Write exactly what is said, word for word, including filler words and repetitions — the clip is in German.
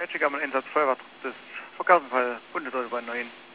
Magic am Einsatz Feuerwehr des Verkehrsunfall Bundesautobahn neun.